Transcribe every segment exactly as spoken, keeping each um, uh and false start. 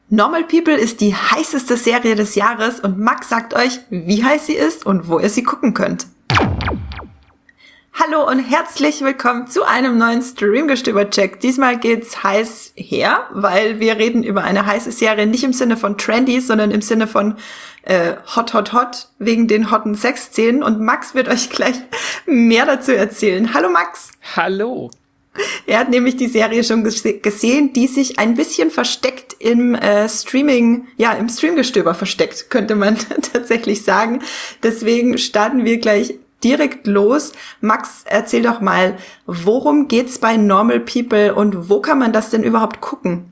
Normal People ist die heißeste Serie des Jahres und Max sagt euch, wie heiß sie ist und wo ihr sie gucken könnt. Hallo und herzlich willkommen zu einem neuen Streamgestöber-Check. Diesmal geht's heiß her, weil wir reden über eine heiße Serie, nicht im Sinne von trendy, sondern im Sinne von äh, hot, hot, hot, wegen den hotten Sexszenen. Und Max wird euch gleich mehr dazu erzählen. Hallo Max. Hallo. Er hat nämlich die Serie schon gese- gesehen, die sich ein bisschen versteckt im äh, Streaming, ja, im Streamgestöber versteckt, könnte man tatsächlich sagen. Deswegen starten wir gleich direkt los. Max, erzähl doch mal, worum geht's bei Normal People und wo kann man das denn überhaupt gucken?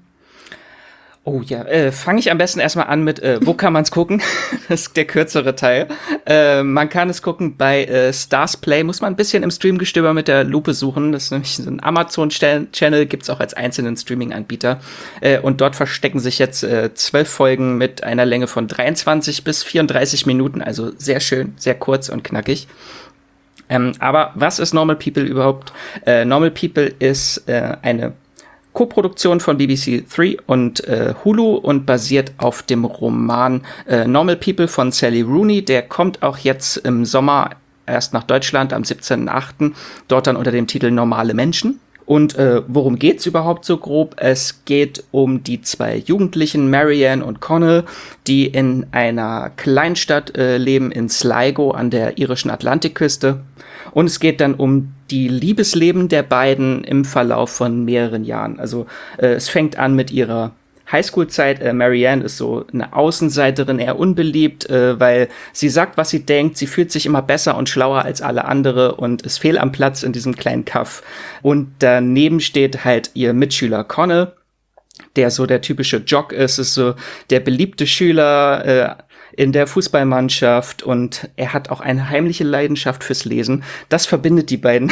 Oh ja, äh, fange ich am besten erstmal an mit, äh, wo kann man's gucken? Das ist der kürzere Teil. Äh, man kann es gucken bei äh, Stars Play, muss man ein bisschen im Streamgestöber mit der Lupe suchen. Das ist nämlich so ein Amazon-Channel, gibt's auch als einzelnen Streaming-Anbieter. Äh, und dort verstecken sich jetzt äh, zwölf Folgen mit einer Länge von dreiundzwanzig bis vierunddreißig Minuten, also sehr schön, sehr kurz und knackig. Ähm, aber was ist Normal People überhaupt? Äh, Normal People ist äh, eine Co-Produktion von B B C drei und äh, Hulu und basiert auf dem Roman äh, Normal People von Sally Rooney. Der kommt auch jetzt im Sommer erst nach Deutschland am siebzehnten achten Dort dann unter dem Titel Normale Menschen. Und äh, worum geht's überhaupt so grob? Es geht um die zwei Jugendlichen, Marianne und Connell, die in einer Kleinstadt äh, leben, in Sligo an der irischen Atlantikküste. Und es geht dann um die Liebesleben der beiden im Verlauf von mehreren Jahren. Also äh, es fängt an mit ihrer Highschool-Zeit. Äh, Marianne ist so eine Außenseiterin, eher unbeliebt, äh, weil sie sagt, was sie denkt. Sie fühlt sich immer besser und schlauer als alle andere und ist fehl am Platz in diesem kleinen Kaff. Und daneben steht halt ihr Mitschüler Connell, der so der typische Jock ist, ist so der beliebte Schüler äh, in der Fußballmannschaft und er hat auch eine heimliche Leidenschaft fürs Lesen. Das verbindet die beiden.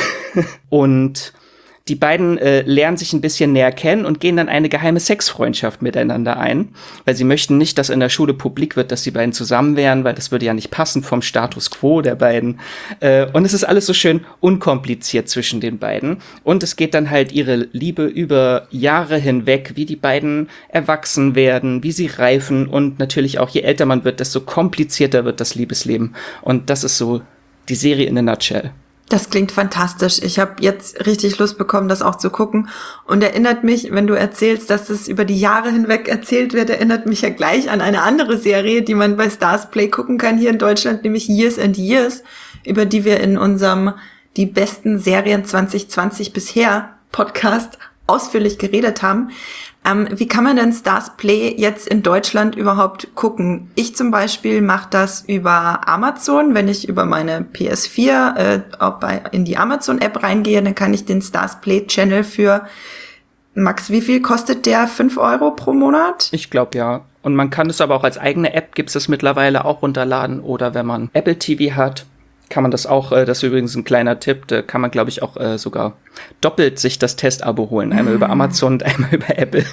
Und die beiden äh, lernen sich ein bisschen näher kennen und gehen dann eine geheime Sexfreundschaft miteinander ein, weil sie möchten nicht, dass in der Schule publik wird, dass die beiden zusammen wären, weil das würde ja nicht passen vom Status quo der beiden. Äh, und es ist alles so schön unkompliziert zwischen den beiden. Und es geht dann halt ihre Liebe über Jahre hinweg, wie die beiden erwachsen werden, wie sie reifen und natürlich auch, je älter man wird, desto komplizierter wird das Liebesleben. Und das ist so die Serie in a nutshell. Das klingt fantastisch. Ich habe jetzt richtig Lust bekommen, das auch zu gucken. Und erinnert mich, wenn du erzählst, dass es über die Jahre hinweg erzählt wird, erinnert mich ja gleich an eine andere Serie, die man bei Stars Play gucken kann hier in Deutschland, nämlich Years and Years, über die wir in unserem Die besten Serien zwanzig zwanzig bisher Podcast ausführlich geredet haben. Ähm, wie kann man denn Stars Play jetzt in Deutschland überhaupt gucken? Ich zum Beispiel mache das über Amazon. Wenn ich über meine P S vier äh, auch bei, in die Amazon-App reingehe, dann kann ich den Stars Play-Channel für, Max, wie viel kostet der? fünf Euro pro Monat? Ich glaube, ja. Und man kann es aber auch als eigene App, gibt es das mittlerweile auch runterladen. Oder wenn man Apple T V hat, kann man das auch, äh, das ist übrigens ein kleiner Tipp, da kann man, glaube ich, auch äh, sogar doppelt sich das Testabo holen. Einmal mm. über Amazon und einmal über Apple.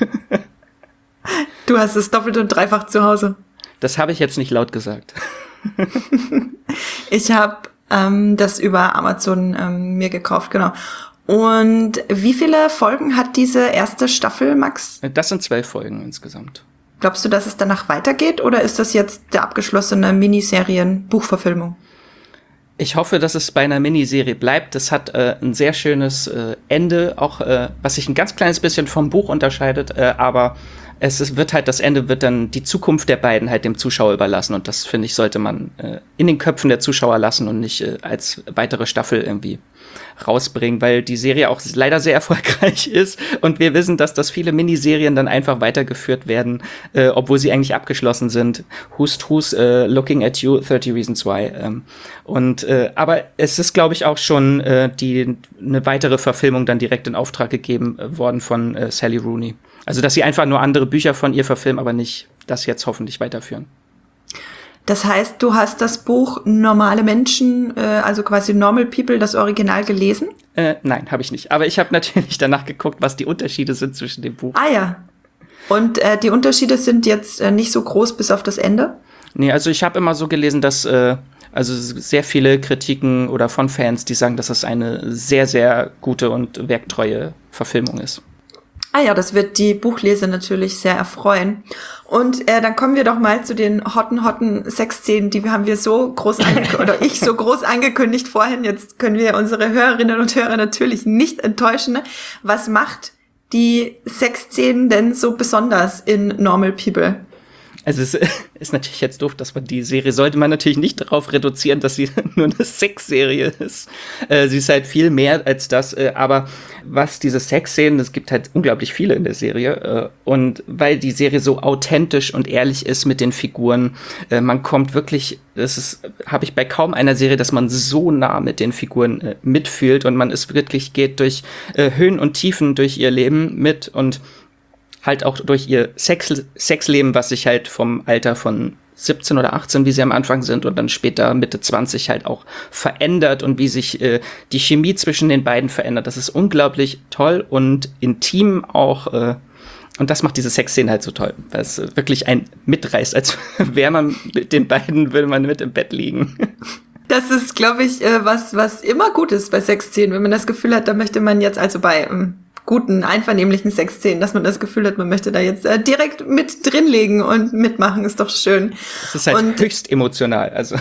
Du hast es doppelt und dreifach zu Hause. Das habe ich jetzt nicht laut gesagt. Ich habe ähm, das über Amazon ähm, mir gekauft, genau. Und wie viele Folgen hat diese erste Staffel, Max? Das sind zwölf Folgen insgesamt. Glaubst du, dass es danach weitergeht oder ist das jetzt der abgeschlossene Miniserien-Buchverfilmung? Ich hoffe, dass es bei einer Miniserie bleibt. Das hat äh, ein sehr schönes äh, Ende, auch äh, was sich ein ganz kleines bisschen vom Buch unterscheidet, äh, aber es ist, wird halt, das Ende wird dann die Zukunft der beiden halt dem Zuschauer überlassen und das, finde ich, sollte man äh, in den Köpfen der Zuschauer lassen und nicht äh, als weitere Staffel irgendwie rausbringen, weil die Serie auch leider sehr erfolgreich ist und wir wissen, dass das viele Miniserien dann einfach weitergeführt werden, äh, obwohl sie eigentlich abgeschlossen sind. Who's Who's uh, Looking at You, thirty Reasons Why. Ähm, und äh, aber es ist, glaube ich, auch schon äh, die eine weitere Verfilmung dann direkt in Auftrag gegeben äh, worden von äh, Sally Rooney. Also, dass sie einfach nur andere Bücher von ihr verfilmen, aber nicht das jetzt hoffentlich weiterführen. Das heißt, du hast das Buch Normale Menschen, äh, also quasi Normal People, das Original gelesen? Äh, nein, habe ich nicht. Aber ich habe natürlich danach geguckt, was die Unterschiede sind zwischen dem Buch. Ah ja. Und äh, die Unterschiede sind jetzt äh, nicht so groß bis auf das Ende? Nee, also ich habe immer so gelesen, dass äh, also sehr viele Kritiken oder von Fans, die sagen, dass das eine sehr, sehr gute und werktreue Verfilmung ist. Ah ja, das wird die Buchleser natürlich sehr erfreuen. Und äh, dann kommen wir doch mal zu den hotten, hotten Sexszenen, die haben wir so groß angekündigt, oder ich so groß angekündigt vorhin. Jetzt können wir unsere Hörerinnen und Hörer natürlich nicht enttäuschen. Was macht die Sexszenen denn so besonders in Normal People? Also es ist natürlich jetzt doof, dass man die Serie, sollte man natürlich nicht darauf reduzieren, dass sie nur eine Sexserie ist. Äh, sie ist halt viel mehr als das, äh, aber was diese Sexszenen, es gibt halt unglaublich viele in der Serie, äh, und weil die Serie so authentisch und ehrlich ist mit den Figuren, äh, man kommt wirklich, das ist, habe ich bei kaum einer Serie, dass man so nah mit den Figuren äh, mitfühlt und man ist wirklich, geht durch äh, Höhen und Tiefen durch ihr Leben mit und halt auch durch ihr Sex, Sexleben, was sich halt vom Alter von siebzehn oder achtzehn, wie sie am Anfang sind, und dann später Mitte zwanzig halt auch verändert und wie sich äh, die Chemie zwischen den beiden verändert. Das ist unglaublich toll und intim auch. Äh, und das macht diese Sexszene halt so toll, weil es wirklich einen mitreißt, als wäre man mit den beiden, würde man mit im Bett liegen. Das ist, glaube ich, äh, was, was immer gut ist bei Sexszenen, wenn man das Gefühl hat, da möchte man jetzt also bei ähm guten, einvernehmlichen Sexszenen, dass man das Gefühl hat, man möchte da jetzt äh, direkt mit drinlegen und mitmachen, ist doch schön. Es ist halt und höchst emotional, also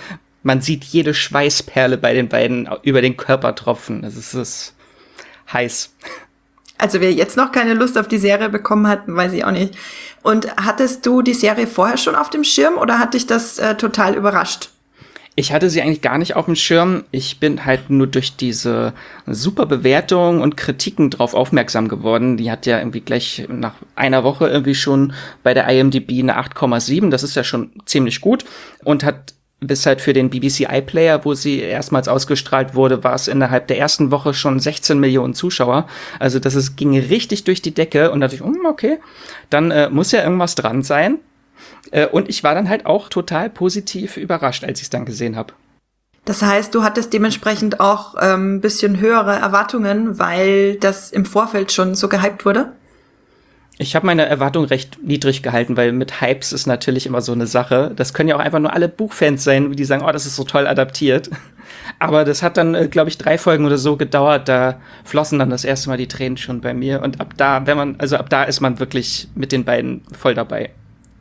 man sieht jede Schweißperle bei den beiden über den Körper tropfen, das ist, das ist heiß. Also wer jetzt noch keine Lust auf die Serie bekommen hat, weiß ich auch nicht. Und hattest du die Serie vorher schon auf dem Schirm oder hat dich das äh, total überrascht? Ich hatte sie eigentlich gar nicht auf dem Schirm. Ich bin halt nur durch diese super Bewertungen und Kritiken drauf aufmerksam geworden. Die hat ja irgendwie gleich nach einer Woche irgendwie schon bei der I M D B eine acht Komma sieben. Das ist ja schon ziemlich gut. Und hat bis halt für den B B C iPlayer, wo sie erstmals ausgestrahlt wurde, war es innerhalb der ersten Woche schon sechzehn Millionen Zuschauer. Also das ist, ging richtig durch die Decke. Und da dachte ich, hm, okay, dann äh, muss ja irgendwas dran sein. Und ich war dann halt auch total positiv überrascht, als ich es dann gesehen habe. Das heißt, du hattest dementsprechend auch ein ähm, bisschen höhere Erwartungen, weil das im Vorfeld schon so gehypt wurde? Ich habe meine Erwartungen recht niedrig gehalten, weil mit Hypes ist natürlich immer so eine Sache. Das können ja auch einfach nur alle Buchfans sein, die sagen, oh, das ist so toll adaptiert. Aber das hat dann, äh, glaube ich, drei Folgen oder so gedauert. Da flossen dann das erste Mal die Tränen schon bei mir. Und ab da, wenn man, also ab da ist man wirklich mit den beiden voll dabei.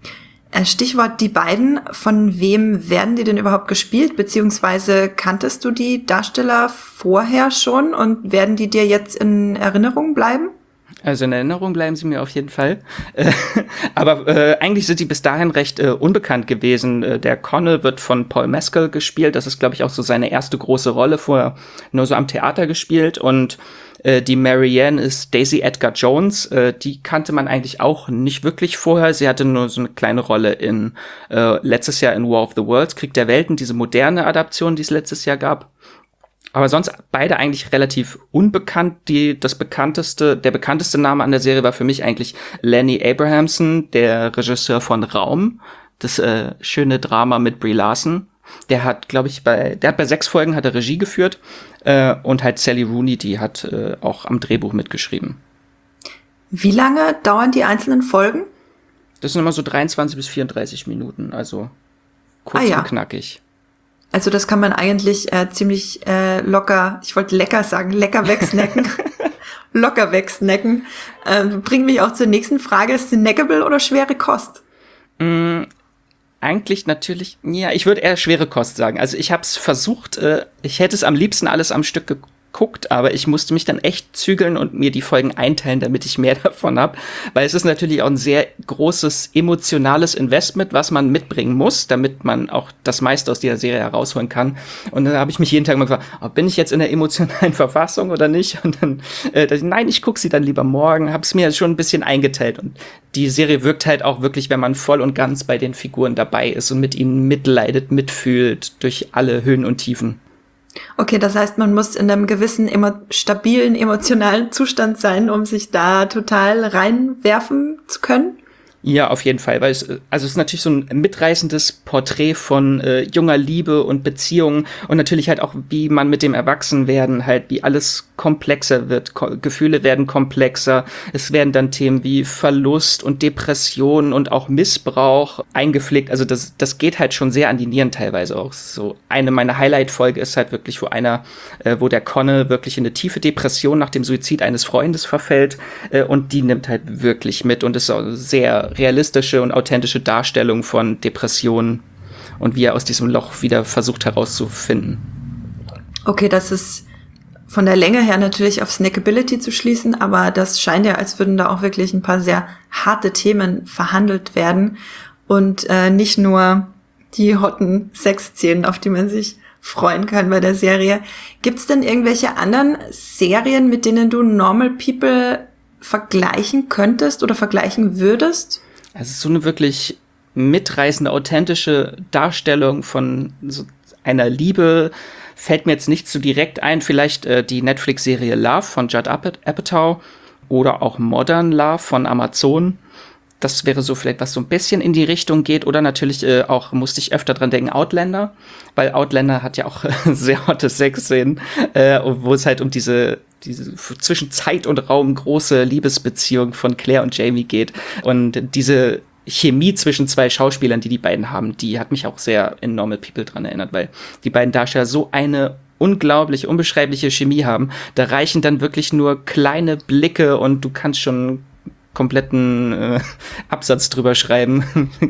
Stichwort die beiden. Von wem werden die denn überhaupt gespielt? Beziehungsweise kanntest du die Darsteller vorher schon und werden die dir jetzt in Erinnerung bleiben? Also in Erinnerung bleiben sie mir auf jeden Fall. Äh, aber äh, eigentlich sind die bis dahin recht äh, unbekannt gewesen. Äh, der Connell wird von Paul Mescal gespielt. Das ist, glaube ich, auch so seine erste große Rolle, vorher nur so am Theater gespielt. Und äh, die Marianne ist Daisy Edgar Jones. Äh, die kannte man eigentlich auch nicht wirklich vorher. Sie hatte nur so eine kleine Rolle in äh, letztes Jahr in War of the Worlds, Krieg der Welten, diese moderne Adaption, die es letztes Jahr gab. Aber sonst beide eigentlich relativ unbekannt. Die, das bekannteste, der bekannteste Name an der Serie war für mich eigentlich Lenny Abrahamson, der Regisseur von Raum, das äh, schöne Drama mit Brie Larson. Der hat, glaube ich, bei, der hat bei sechs Folgen hat er Regie geführt, äh, und halt Sally Rooney, die hat äh, auch am Drehbuch mitgeschrieben. Wie lange dauern die einzelnen Folgen? Das sind immer so dreiundzwanzig bis vierunddreißig Minuten, also kurz ah, ja. und knackig. Also das kann man eigentlich äh, ziemlich äh, locker, ich wollte lecker sagen, lecker wegsnacken. locker wegsnacken. Äh, bringt mich auch zur nächsten Frage. Ist snackable oder schwere Kost? Mm, eigentlich natürlich, ja, ich würde eher schwere Kost sagen. Also ich habe es versucht, äh, ich hätte es am liebsten alles am Stück geguckt, aber ich musste mich dann echt zügeln und mir die Folgen einteilen, damit ich mehr davon habe. Weil es ist natürlich auch ein sehr großes emotionales Investment, was man mitbringen muss, damit man auch das meiste aus dieser Serie herausholen kann. Und dann habe ich mich jeden Tag mal gefragt, oh, bin ich jetzt in der emotionalen Verfassung oder nicht? Und dann, äh, nein, ich gucke sie dann lieber morgen, habe es mir schon ein bisschen eingeteilt. Und die Serie wirkt halt auch wirklich, wenn man voll und ganz bei den Figuren dabei ist und mit ihnen mitleidet, mitfühlt durch alle Höhen und Tiefen. Okay, das heißt, man muss in einem gewissen emo- stabilen, emotionalen Zustand sein, um sich da total reinwerfen zu können? Ja, auf jeden Fall, weil es, also es ist natürlich so ein mitreißendes Porträt von äh, junger Liebe und Beziehungen und natürlich halt auch, wie man mit dem Erwachsenwerden halt, wie alles komplexer wird, Ko- Gefühle werden komplexer, es werden dann Themen wie Verlust und Depression und auch Missbrauch eingepflegt, also das, das geht halt schon sehr an die Nieren teilweise auch. So eine meiner Highlight-Folge ist halt wirklich, wo einer, äh, wo der Connell wirklich in eine tiefe Depression nach dem Suizid eines Freundes verfällt, äh, und die nimmt halt wirklich mit und ist auch sehr sehr realistische und authentische Darstellung von Depressionen und wie er aus diesem Loch wieder versucht herauszufinden. Okay, das ist von der Länge her natürlich auf Snackability zu schließen, aber das scheint ja, als würden da auch wirklich ein paar sehr harte Themen verhandelt werden und äh, nicht nur die hotten Sexszenen, auf die man sich freuen kann bei der Serie. Gibt's denn irgendwelche anderen Serien, mit denen du Normal People vergleichen könntest oder vergleichen würdest? Es ist so eine wirklich mitreißende, authentische Darstellung von so einer Liebe. Fällt mir jetzt nicht so direkt ein, vielleicht äh, die Netflix-Serie Love von Judd Apatow oder auch Modern Love von Amazon. Das wäre so vielleicht, was so ein bisschen in die Richtung geht. Oder natürlich äh, auch, musste ich öfter dran denken, Outlander. Weil Outlander hat ja auch sehr hotte Sexszenen, äh, wo es halt um diese, diese zwischen Zeit und Raum große Liebesbeziehung von Claire und Jamie geht. Und diese Chemie zwischen zwei Schauspielern, die die beiden haben, die hat mich auch sehr in Normal People dran erinnert, weil die beiden Darsteller so eine unglaublich, unbeschreibliche Chemie haben. Da reichen dann wirklich nur kleine Blicke und du kannst schon kompletten äh, Absatz drüber schreiben.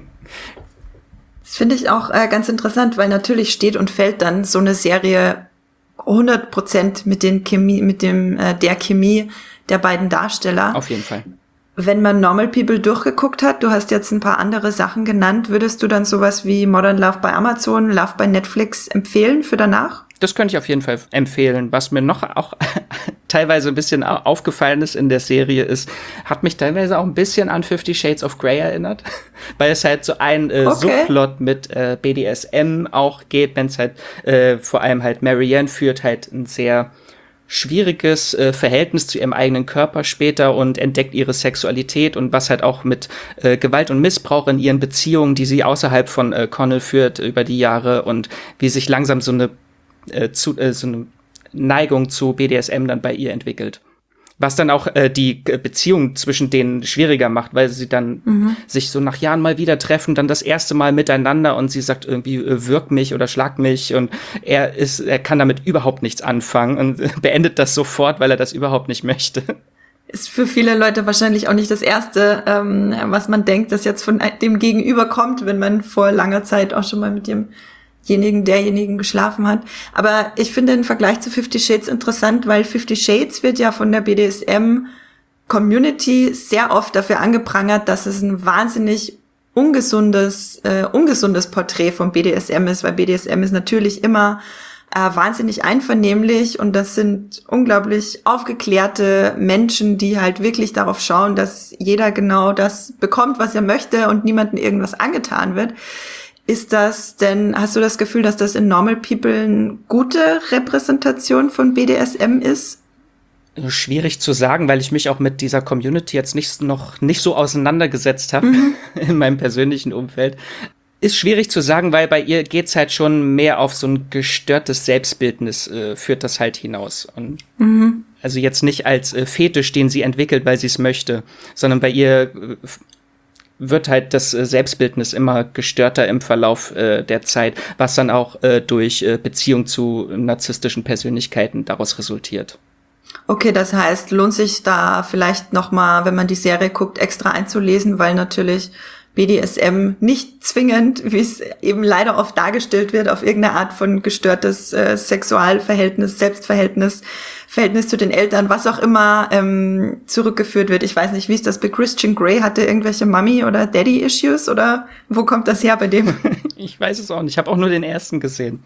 Das finde ich auch äh, ganz interessant, weil natürlich steht und fällt dann so eine Serie hundert Prozent mit den Chemie, mit dem äh, der Chemie der beiden Darsteller. Auf jeden Fall. Wenn man Normal People durchgeguckt hat, du hast jetzt ein paar andere Sachen genannt, würdest du dann sowas wie Modern Love bei Amazon, Love bei Netflix empfehlen für danach? Das könnte ich auf jeden Fall empfehlen. Was mir noch auch teilweise ein bisschen aufgefallen ist in der Serie ist, hat mich teilweise auch ein bisschen an Fifty Shades of Grey erinnert, weil es halt so ein äh, okay. Subplot mit äh, B D S M auch geht, wenn es halt äh, vor allem halt Marianne führt halt ein sehr schwieriges äh, Verhältnis zu ihrem eigenen Körper später und entdeckt ihre Sexualität und was halt auch mit äh, Gewalt und Missbrauch in ihren Beziehungen, die sie außerhalb von äh, Connell führt über die Jahre und wie sich langsam so eine äh, zu, äh, so eine Neigung zu B D S M dann bei ihr entwickelt. Was dann auch äh, die Beziehung zwischen denen schwieriger macht, weil sie dann mhm. sich so nach Jahren mal wieder treffen, dann das erste Mal miteinander und sie sagt irgendwie, äh, wirk mich oder schlag mich und er ist, er kann damit überhaupt nichts anfangen und äh, beendet das sofort, weil er das überhaupt nicht möchte. Ist für viele Leute wahrscheinlich auch nicht das Erste, ähm, was man denkt, das jetzt von dem Gegenüber kommt, wenn man vor langer Zeit auch schon mal mit dem Jenigen, derjenigen geschlafen hat. Aber ich finde den Vergleich zu Fifty Shades interessant, weil Fifty Shades wird ja von der B D S M-Community sehr oft dafür angeprangert, dass es ein wahnsinnig ungesundes, äh, ungesundes Porträt von B D S M ist, weil B D S M ist natürlich immer äh, wahnsinnig einvernehmlich und das sind unglaublich aufgeklärte Menschen, die halt wirklich darauf schauen, dass jeder genau das bekommt, was er möchte und niemandem irgendwas angetan wird. Ist das denn, hast du das Gefühl, dass das in Normal People eine gute Repräsentation von B D S M ist? Schwierig zu sagen, weil ich mich auch mit dieser Community jetzt nicht, noch nicht so auseinandergesetzt habe mhm. in meinem persönlichen Umfeld. Ist schwierig zu sagen, weil bei ihr geht's halt schon mehr auf so ein gestörtes Selbstbildnis, äh, führt das halt hinaus. Und mhm. also jetzt nicht als äh, Fetisch, den sie entwickelt, weil sie es möchte, sondern bei ihr äh, wird halt das äh, Selbstbildnis immer gestörter im Verlauf äh, der Zeit, was dann auch äh, durch äh, Beziehung zu narzisstischen Persönlichkeiten daraus resultiert. Okay, das heißt, lohnt sich da vielleicht noch mal, wenn man die Serie guckt, extra einzulesen, weil natürlich B D S M nicht zwingend, wie es eben leider oft dargestellt wird, auf irgendeine Art von gestörtes äh, Sexualverhältnis, Selbstverhältnis, Verhältnis zu den Eltern, was auch immer ähm, zurückgeführt wird. Ich weiß nicht, wie ist das bei Christian Grey? Hatte irgendwelche Mummy- oder Daddy-Issues oder wo kommt das her bei dem? Ich weiß es auch nicht. Ich habe auch nur den ersten gesehen.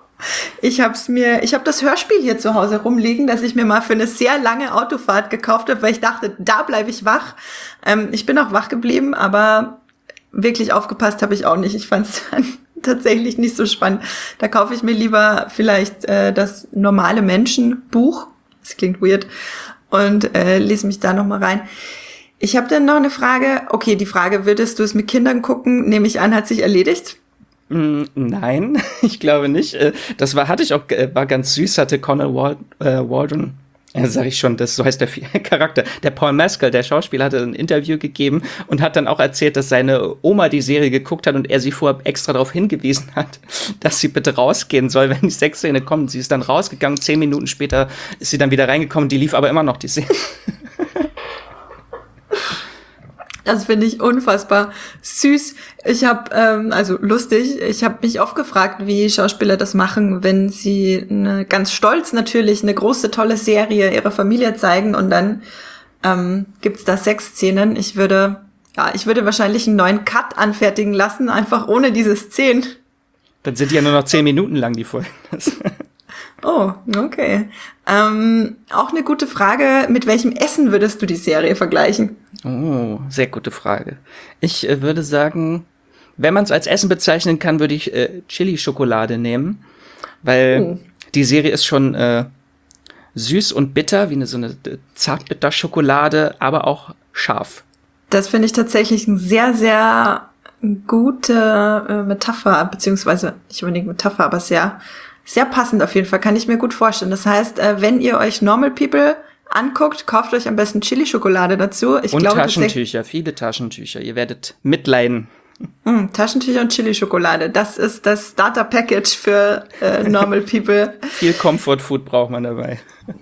Ich hab's mir, ich habe das Hörspiel hier zu Hause rumliegen, das ich mir mal für eine sehr lange Autofahrt gekauft habe, weil ich dachte, da bleibe ich wach. Ähm, ich bin auch wach geblieben, aber wirklich aufgepasst habe ich auch nicht. Ich fand es dann tatsächlich nicht so spannend. Da kaufe ich mir lieber vielleicht äh, das normale Menschenbuch. Das klingt weird. Und äh, lese mich da nochmal rein. Ich habe dann noch eine Frage. Okay, die Frage, würdest du es mit Kindern gucken? Nehme ich an, hat sich erledigt. Mm, nein, ich glaube nicht. Das war, hatte ich auch, war ganz süß, hatte Connell Wald, äh, Waldron. Ja, sag ich schon, das so heißt der Charakter. Der Paul Mescal, der Schauspieler, hatte ein Interview gegeben und hat dann auch erzählt, dass seine Oma die Serie geguckt hat und er sie vorher extra darauf hingewiesen hat, dass sie bitte rausgehen soll, wenn die Sexszene kommt. Sie ist dann rausgegangen, zehn Minuten später ist sie dann wieder reingekommen, die lief aber immer noch, die Serie. Das finde ich unfassbar süß. Ich habe, ähm, also lustig, ich habe mich oft gefragt, wie Schauspieler das machen, wenn sie eine, ganz stolz natürlich eine große, tolle Serie ihrer Familie zeigen und dann ähm, gibt's da Sexszenen. Ich würde, ja, ich würde wahrscheinlich einen neuen Cut anfertigen lassen, einfach ohne diese Szenen. Dann sind die ja nur noch zehn Minuten lang, die Folgen. Oh, okay. Ähm, auch eine gute Frage, mit welchem Essen würdest du die Serie vergleichen? Oh, sehr gute Frage. Ich äh, würde sagen, wenn man es als Essen bezeichnen kann, würde ich äh, Chili-Schokolade nehmen, weil oh. die Serie ist schon äh, süß und bitter, wie eine so eine Zartbitter-Schokolade, aber auch scharf. Das finde ich tatsächlich eine sehr, sehr gute äh, Metapher, beziehungsweise nicht unbedingt Metapher, aber sehr Sehr passend auf jeden Fall, kann ich mir gut vorstellen. Das heißt, äh, wenn ihr euch Normal People anguckt, kauft euch am besten Chili-Schokolade dazu. Ich und glaube, Taschentücher, viele Taschentücher. Ihr werdet mitleiden. Mm, Taschentücher und Chili-Schokolade, das ist das Starter-Package für äh, Normal People. Viel Comfort-Food braucht man dabei.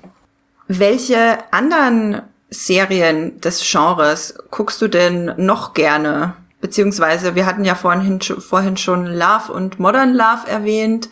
Welche anderen Serien des Genres guckst du denn noch gerne? Beziehungsweise, wir hatten ja vorhin, vorhin schon Love und Modern Love erwähnt.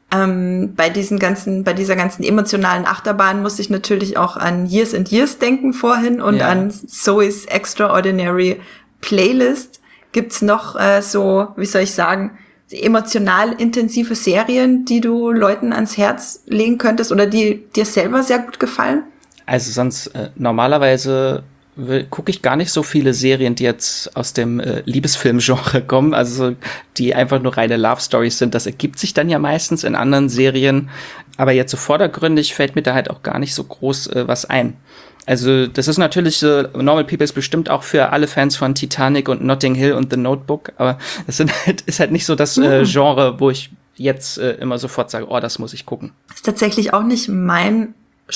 Ähm, bei diesen ganzen, bei dieser ganzen emotionalen Achterbahn muss ich natürlich auch an Years and Years denken vorhin und ja. an Zoe's Extraordinary Playlist. Gibt's noch äh, so, wie soll ich sagen, emotional intensive Serien, die du Leuten ans Herz legen könntest oder die dir selber sehr gut gefallen? Also sonst äh, normalerweise gucke ich gar nicht so viele Serien, die jetzt aus dem äh, Liebesfilm-Genre kommen, also die einfach nur reine Love-Stories sind. Das ergibt sich dann ja meistens in anderen Serien. Aber jetzt so vordergründig fällt mir da halt auch gar nicht so groß äh, was ein. Also das ist natürlich, äh, Normal People ist bestimmt auch für alle Fans von Titanic und Notting Hill und The Notebook, aber das sind halt, ist halt nicht so das äh, Genre, wo ich jetzt äh, immer sofort sage, oh, das muss ich gucken. Das ist tatsächlich auch nicht mein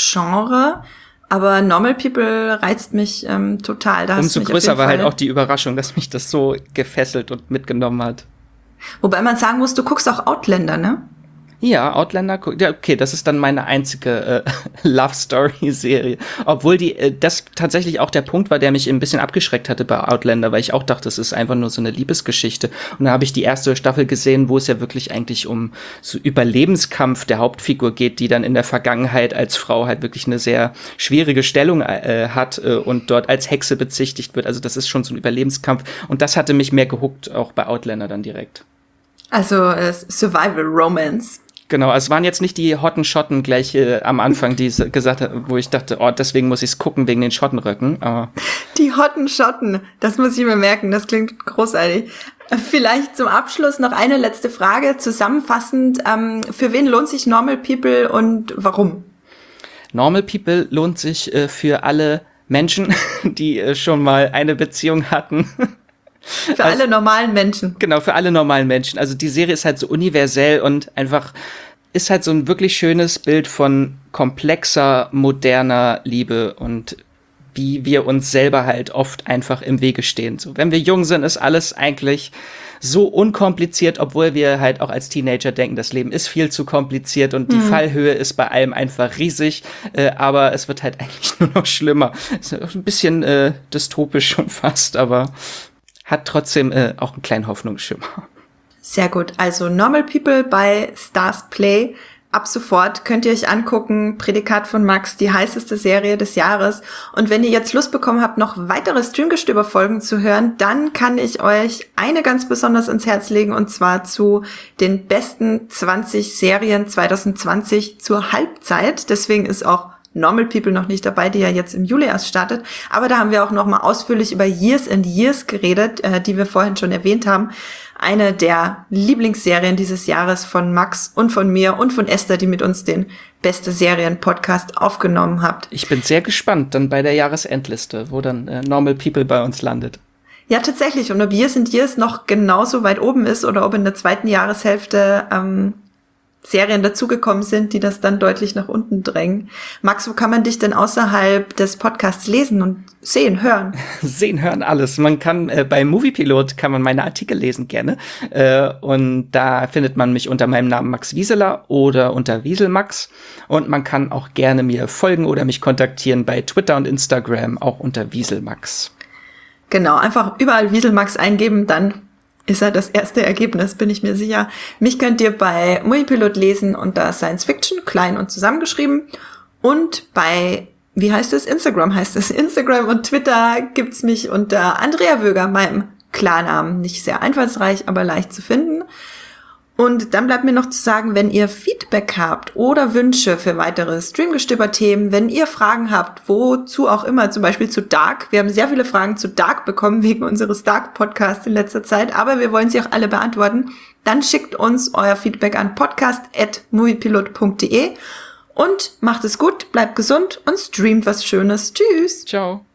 Genre. Aber Normal People reizt mich ähm, total. Da Umso größer war halt auch die Überraschung, dass mich das so gefesselt und mitgenommen hat. Wobei man sagen muss, du guckst auch Outlander, ne? Ja, Outlander, ja, okay, das ist dann meine einzige äh, Love-Story-Serie. Obwohl die äh, das tatsächlich auch der Punkt war, der mich ein bisschen abgeschreckt hatte bei Outlander, weil ich auch dachte, es ist einfach nur so eine Liebesgeschichte. Und dann habe ich die erste Staffel gesehen, wo es ja wirklich eigentlich um so Überlebenskampf der Hauptfigur geht, die dann in der Vergangenheit als Frau halt wirklich eine sehr schwierige Stellung äh, hat äh, und dort als Hexe bezichtigt wird. Also das ist schon so ein Überlebenskampf. Und das hatte mich mehr gehuckt, auch bei Outlander dann direkt. Also äh, Survival Romance. Genau, also es waren jetzt nicht die hotten Schotten gleich äh, am Anfang, die gesagt hat, wo ich dachte, oh, deswegen muss ich es gucken, wegen den Schottenröcken. Aber die hotten Schotten, das muss ich mir merken, das klingt großartig. Vielleicht zum Abschluss noch eine letzte Frage, zusammenfassend, ähm, für wen lohnt sich Normal People und warum? Normal People lohnt sich äh, für alle Menschen, die äh, schon mal eine Beziehung hatten. Für also, alle normalen Menschen. Genau, für alle normalen Menschen. Also die Serie ist halt so universell und einfach ist halt so ein wirklich schönes Bild von komplexer, moderner Liebe und wie wir uns selber halt oft einfach im Wege stehen. So, wenn wir jung sind, ist alles eigentlich so unkompliziert, obwohl wir halt auch als Teenager denken, das Leben ist viel zu kompliziert und die mhm. Fallhöhe ist bei allem einfach riesig, äh, aber es wird halt eigentlich nur noch schlimmer. Ist ein bisschen äh, dystopisch schon fast, aber hat trotzdem äh, auch einen kleinen Hoffnungsschimmer. Sehr gut. Also Normal People bei Stars Play. Ab sofort könnt ihr euch angucken. Prädikat von Max, die heißeste Serie des Jahres. Und wenn ihr jetzt Lust bekommen habt, noch weitere Streamgestöber-Folgen zu hören, dann kann ich euch eine ganz besonders ins Herz legen, und zwar zu den besten zwanzig Serien zwanzig zwanzig zur Halbzeit. Deswegen ist auch Normal People noch nicht dabei, die ja jetzt im Juli erst startet. Aber da haben wir auch noch mal ausführlich über Years and Years geredet, äh, die wir vorhin schon erwähnt haben. Eine der Lieblingsserien dieses Jahres von Max und von mir und von Esther, die mit uns den Beste Serien-Podcast aufgenommen habt. Ich bin sehr gespannt dann bei der Jahresendliste, wo dann äh, Normal People bei uns landet. Ja, tatsächlich. Und ob Years and Years noch genauso weit oben ist oder ob in der zweiten Jahreshälfte ähm, Serien dazugekommen sind, die das dann deutlich nach unten drängen. Max, wo kann man dich denn außerhalb des Podcasts lesen und sehen, hören? Sehen, hören, alles. Man kann äh, bei Moviepilot kann man meine Artikel lesen gerne. Äh, und da findet man mich unter meinem Namen Max Wieseler oder unter Wieselmax. Und man kann auch gerne mir folgen oder mich kontaktieren bei Twitter und Instagram, auch unter Wieselmax. Genau, einfach überall Wieselmax eingeben, dann ist er das erste Ergebnis, bin ich mir sicher. Mich könnt ihr bei Moviepilot lesen unter Science Fiction, klein und zusammengeschrieben. Und bei, wie heißt es? Instagram heißt es. Instagram und Twitter gibt's mich unter Andrea Wöger, meinem Klarnamen. Nicht sehr einfallsreich, aber leicht zu finden. Und dann bleibt mir noch zu sagen, wenn ihr Feedback habt oder Wünsche für weitere Streamgestöber-Themen, wenn ihr Fragen habt, wozu auch immer, zum Beispiel zu Dark. Wir haben sehr viele Fragen zu Dark bekommen wegen unseres Dark-Podcasts in letzter Zeit, aber wir wollen sie auch alle beantworten. Dann schickt uns euer Feedback an podcast at moviepilot punkt de und macht es gut, bleibt gesund und streamt was Schönes. Tschüss! Ciao!